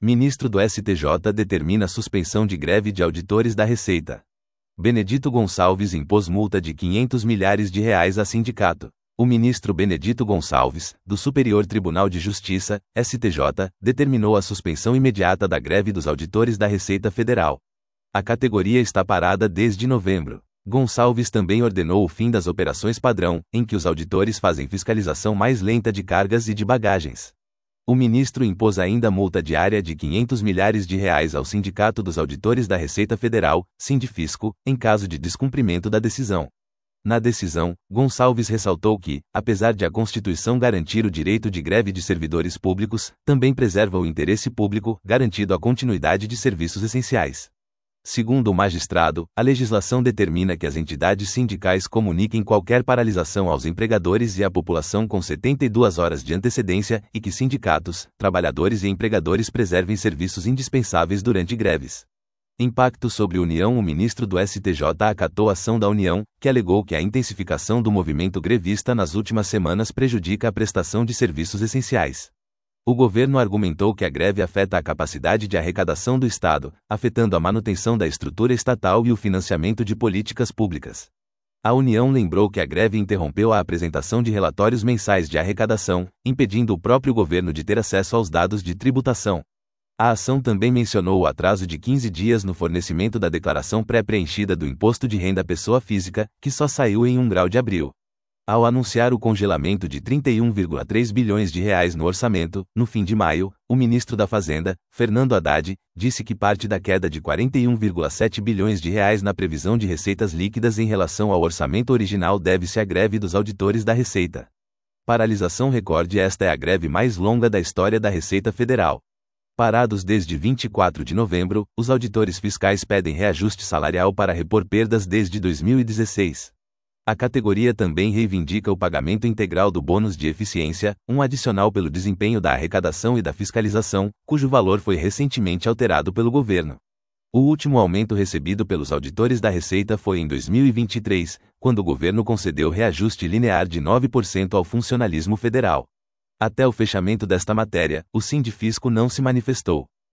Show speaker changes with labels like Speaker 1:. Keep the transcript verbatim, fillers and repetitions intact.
Speaker 1: Ministro do S T J determina suspensão de greve de auditores da Receita. Benedito Gonçalves impôs multa de quinhentos milhares de reais a sindicato. O ministro Benedito Gonçalves, do Superior Tribunal de Justiça, S T J, determinou a suspensão imediata da greve dos auditores da Receita Federal. A categoria está parada desde novembro. Gonçalves também ordenou o fim das operações padrão, em que os auditores fazem fiscalização mais lenta de cargas e de bagagens. O ministro impôs ainda multa diária de quinhentos milhares de reais ao Sindicato dos Auditores da Receita Federal, Sindifisco, em caso de descumprimento da decisão. Na decisão, Gonçalves ressaltou que, apesar de a Constituição garantir o direito de greve de servidores públicos, também preserva o interesse público, garantido a continuidade de serviços essenciais. Segundo o magistrado, a legislação determina que as entidades sindicais comuniquem qualquer paralisação aos empregadores e à população com setenta e duas horas de antecedência e que sindicatos, trabalhadores e empregadores preservem serviços indispensáveis durante greves. Impacto sobre a União. O ministro do S T J acatou a ação da União, que alegou que a intensificação do movimento grevista nas últimas semanas prejudica a prestação de serviços essenciais. O governo argumentou que a greve afeta a capacidade de arrecadação do Estado, afetando a manutenção da estrutura estatal e o financiamento de políticas públicas. A União lembrou que a greve interrompeu a apresentação de relatórios mensais de arrecadação, impedindo o próprio governo de ter acesso aos dados de tributação. A ação também mencionou o atraso de quinze dias no fornecimento da declaração pré-preenchida do Imposto de Renda Pessoa Física, que só saiu em um grau de abril. Ao anunciar o congelamento de trinta e um vírgula três bilhões de reais no orçamento, no fim de maio, o ministro da Fazenda, Fernando Haddad, disse que parte da queda de quarenta e um vírgula sete bilhões de reais na previsão de receitas líquidas em relação ao orçamento original deve-se à greve dos auditores da Receita. Paralisação recorde. Esta é a greve mais longa da história da Receita Federal. Parados desde vinte e quatro de novembro, os auditores fiscais pedem reajuste salarial para repor perdas desde dois mil e dezesseis. A categoria também reivindica o pagamento integral do bônus de eficiência, um adicional pelo desempenho da arrecadação e da fiscalização, cujo valor foi recentemente alterado pelo governo. O último aumento recebido pelos auditores da Receita foi em dois mil e vinte e três, quando o governo concedeu reajuste linear de nove por cento ao funcionalismo federal. Até o fechamento desta matéria, o Sindifisco não se manifestou.